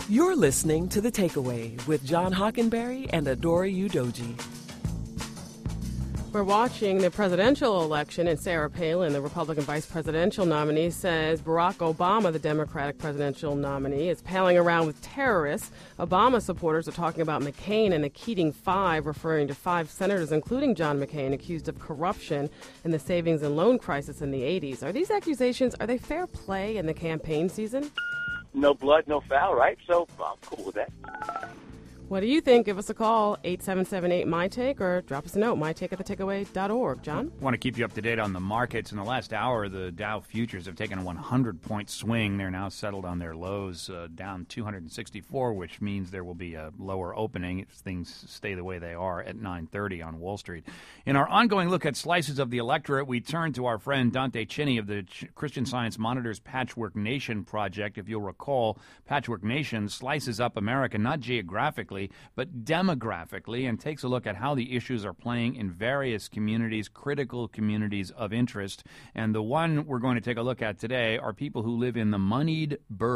You're listening to The Takeaway with John Hockenberry and Adora Udoji. We're watching the presidential election, and Sarah Palin, the Republican vice presidential nominee, says Barack Obama, the Democratic presidential nominee, is palling around with terrorists. Obama supporters are talking about McCain and the Keating Five, referring to 5 senators, including John McCain, accused of corruption in the savings and loan crisis in the 80s. Are these accusations, are they fair play in the campaign season? No blood, no foul, right? So I'm cool with that. What do you think? Give us a call, 877-8-MY-TAKE, or drop us a note, mytake@thetakeaway.org. John? I want to keep you up to date on the markets. In the last hour, the Dow futures have taken a 100-point swing. They're now settled on their lows, down 264, which means there will be a lower opening if things stay the way they are at 9:30 on Wall Street. In our ongoing look at slices of the electorate, we turn to our friend Dante Chinny of the Christian Science Monitor's Patchwork Nation project. If you'll recall, Patchwork Nation slices up America not geographically, but demographically, and takes a look at how the issues are playing in various communities, critical communities of interest. And the one we're going to take a look at today are people who live in the moneyed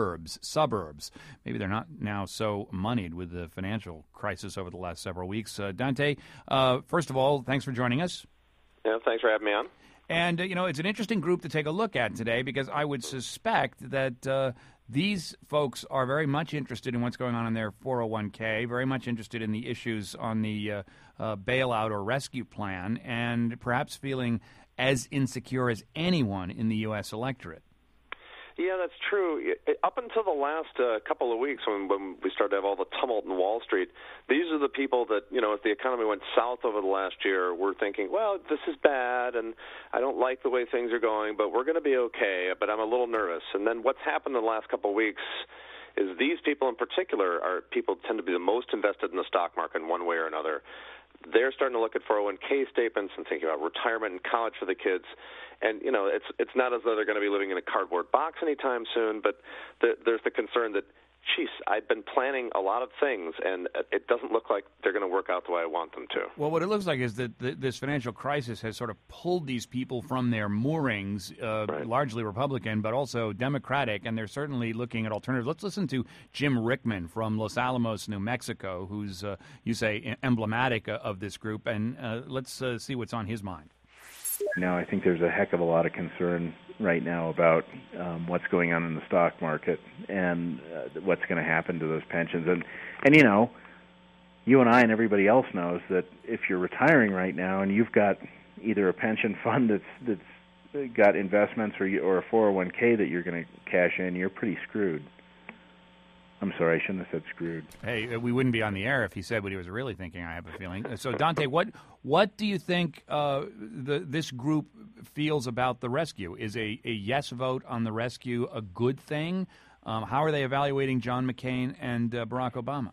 suburbs. Maybe they're not now so moneyed with the financial crisis over the last several weeks. Dante, first of all, thanks for joining us. Yeah, thanks for having me on. And, it's an interesting group to take a look at today because I would suspect that these folks are very much interested in what's going on in their 401k, very much interested in the issues on the bailout or rescue plan, and perhaps feeling as insecure as anyone in the U.S. electorate. Yeah, that's true. Up until the last couple of weeks when we started to have all the tumult in Wall Street, these are the people that, as the economy went south over the last year, were thinking, well, this is bad, and I don't like the way things are going, but we're going to be okay, but I'm a little nervous. And then what's happened in the last couple of weeks is these people in particular are people tend to be the most invested in the stock market in one way or another. They're starting to look at 401k statements and thinking about retirement and college for the kids. And, it's not as though they're going to be living in a cardboard box anytime soon, but there's the concern that, geez, I've been planning a lot of things, and it doesn't look like they're going to work out the way I want them to. Well, what it looks like is that this financial crisis has sort of pulled these people from their moorings, right. Largely Republican, but also Democratic, and they're certainly looking at alternatives. Let's listen to Jim Rickman from Los Alamos, New Mexico, who's, you say, emblematic of this group, and let's see what's on his mind. I think there's a heck of a lot of concern right now about what's going on in the stock market and what's going to happen to those pensions. And you and I and everybody else knows that if you're retiring right now and you've got either a pension fund that's got investments or a 401k that you're going to cash in, you're pretty screwed. I'm sorry, I shouldn't have said screwed. Hey, we wouldn't be on the air if he said what he was really thinking, I have a feeling. So, Dante, what do you think this group feels about the rescue? Is a yes vote on the rescue a good thing? How are they evaluating John McCain and Barack Obama?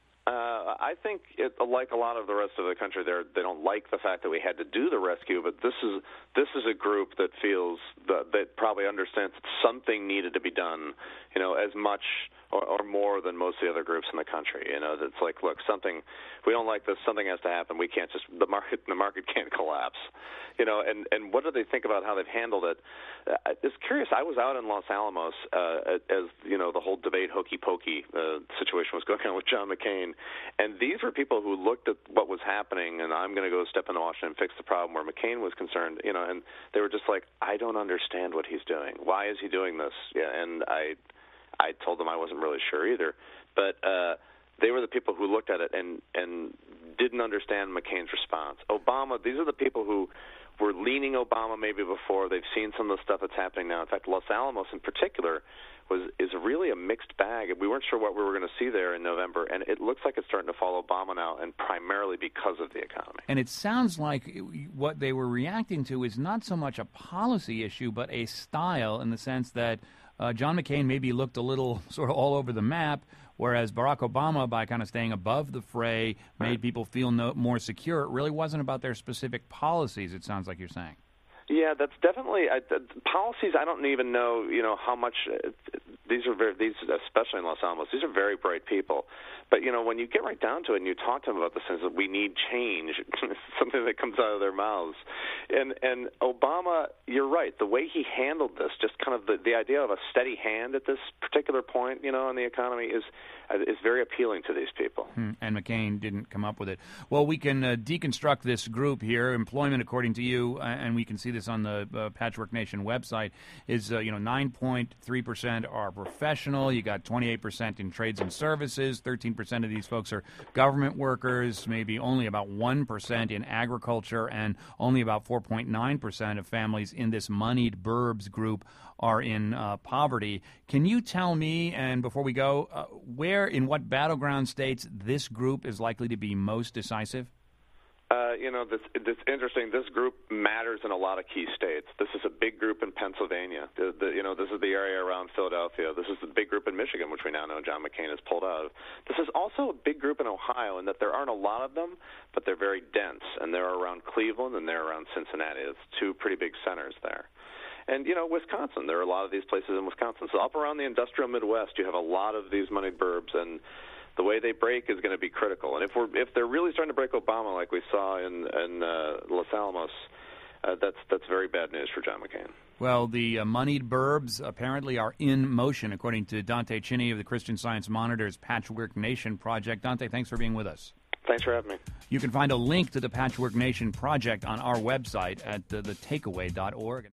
I think, like a lot of the rest of the country, they don't like the fact that we had to do the rescue. But this is a group that feels that probably understands that something needed to be done, as much or more than most of the other groups in the country. That's like, look, something, if we don't like this, something has to happen. We can't just the market can't collapse. And what do they think about how they've handled it? It's curious. I was out in Los Alamos as the whole debate hokey pokey situation was going on with John McCain, and these were people who looked at what was happening, and I'm going to go step into Washington and fix the problem where McCain was concerned, and they were just like, I don't understand what he's doing. Why is he doing this? Yeah, and I told them I wasn't really sure either, but they were the people who looked at it and didn't understand McCain's response. Obama, these are the people who were leaning Obama maybe before. They've seen some of the stuff that's happening now. In fact, Los Alamos in particular is really a mixed bag. We weren't sure what we were going to see there in November, and it looks like it's starting to follow Obama now, and primarily because of the economy. And it sounds like what they were reacting to is not so much a policy issue, but a style in the sense that John McCain maybe looked a little sort of all over the map, whereas Barack Obama, by kind of staying above the fray, made people feel more secure. It really wasn't about their specific policies, it sounds like you're saying. Yeah, that's definitely policies. I don't even know, how much especially in Los Alamos, these are very bright people. But when you get right down to it and you talk to them about the sense that we need change, something that comes out of their mouths. And Obama, you're right. The way he handled this, just kind of the idea of a steady hand at this particular point, in the economy is very appealing to these people. And McCain didn't come up with it. Well, we can deconstruct this group here. Employment, according to you, and we can see this on the Patchwork Nation website, is 9.3% are professional. You got 28% in trades and services. 13% of these folks are government workers. Maybe only about 1% in agriculture, and only about 4.9% of families in this moneyed burbs group are in poverty. Can you tell me, and before we go, where, in what battleground states this group is likely to be most decisive? That's interesting. This group matters in a lot of key states. This is a big group in Pennsylvania. This is the area around Philadelphia. This is the big group in Michigan, which we now know John McCain has pulled out of. This is also a big group in Ohio, in that there aren't a lot of them, but they're very dense, and they're around Cleveland and they're around Cincinnati. It's two pretty big centers there. And, Wisconsin, there are a lot of these places in Wisconsin. So up around the industrial Midwest, you have a lot of these moneyed burbs, and the way they break is going to be critical. And if they're really starting to break Obama like we saw in Los Alamos, that's very bad news for John McCain. Well, the moneyed burbs apparently are in motion, according to Dante Chinny of the Christian Science Monitor's Patchwork Nation Project. Dante, thanks for being with us. Thanks for having me. You can find a link to the Patchwork Nation Project on our website at thetakeaway.org.